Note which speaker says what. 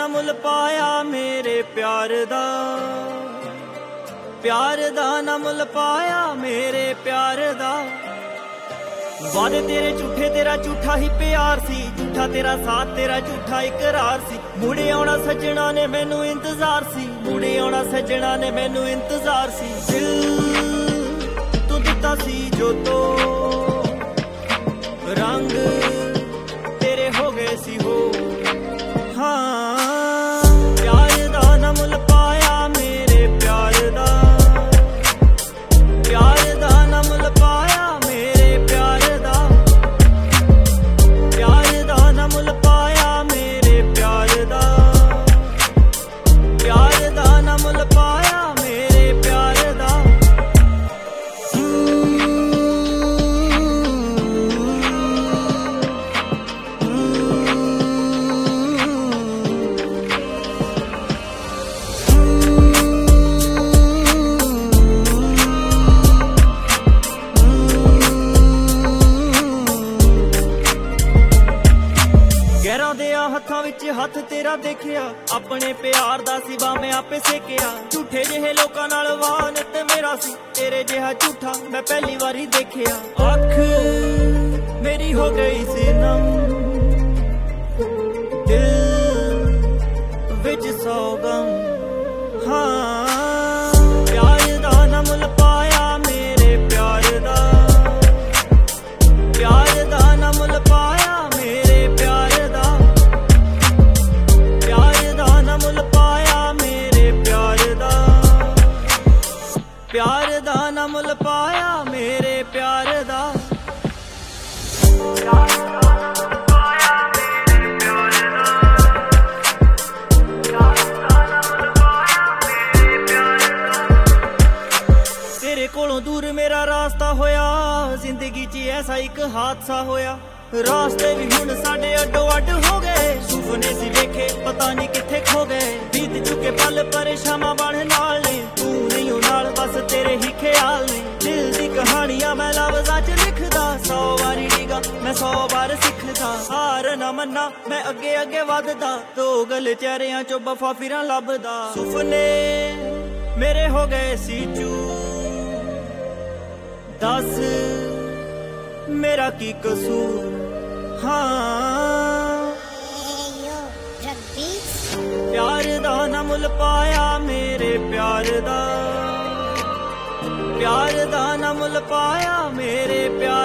Speaker 1: ना मुल पाया मेरे प्यार दा, प्यार दा ना मुल पाया मेरे प्यार दा। वादे तेरे झूठे तेरा झूठा ही प्यार सी, झूठा तेरा साथ तेरा झूठा इकरार सी। मुड़े आउणा सजना ने मैनू इंतजार सी, मुड़े आउणा सजना ने मैनू इंतजार सी। दिल तू दिता सी जो तो रंग तेरे हो गए सी हो। हाँ प्यार दा ना मुल पाया मेरे प्यार दा, प्यार दा ना मुल पाया मेरे प्यार दा, प्यार दा ना मुल पाया मेरे प्यार दा, प्यार दा ना मुल पाया मेरे प्यार दा। गैरां देया हत्थां विच हत्थ तेरा देखिया, अपने प्यार दा सिवा मैं आपे सेकिया। झूठे जेहे लोकां नाल वान ते मेरा सी, तेरे जेहा झूठा मैं पहली वारी देखिया। अख मेरी हो गई सी नम, दिल विच सौ गम। हाँ प्यार दा ना मुल पाया मेरे प्यार दा, प्यार दा ना मुल पाया मेरे प्यार दा, प्यार दा ना मुल पाया मेरे प्यार दा, प्यार दा ना मुल पाया मेरे प्यार दा। तेरे कोलों दूर मेरा रास्ता होया, जिंदगी च ऐसा एक हादसा होया। रास्ते भी हुण साडे अड्डो अड्ड हो गए, सुपने सी देखे पता नहीं किथे खो गए। बीत चुके पल पर शामां बन नाल ने, तू नहीं हो नाल बस तेरे ही ख्याल ने। दिल दी कहानियां मैं लफ्ज़ां च लिखदा, 100 वारी डिगा मैं 100 बार सिखदा। हार ना मन्ना मैं अगे अगे वधदा, दो गल चेहरियां चो वफा फिरां लभदा। सुपने मेरे हो गए सी चूर, दस मेरा की कसूर। हाँ प्यार दा ना मुल पाया मेरे प्यार दा, प्यार दा ना मुल पाया मेरे प्यार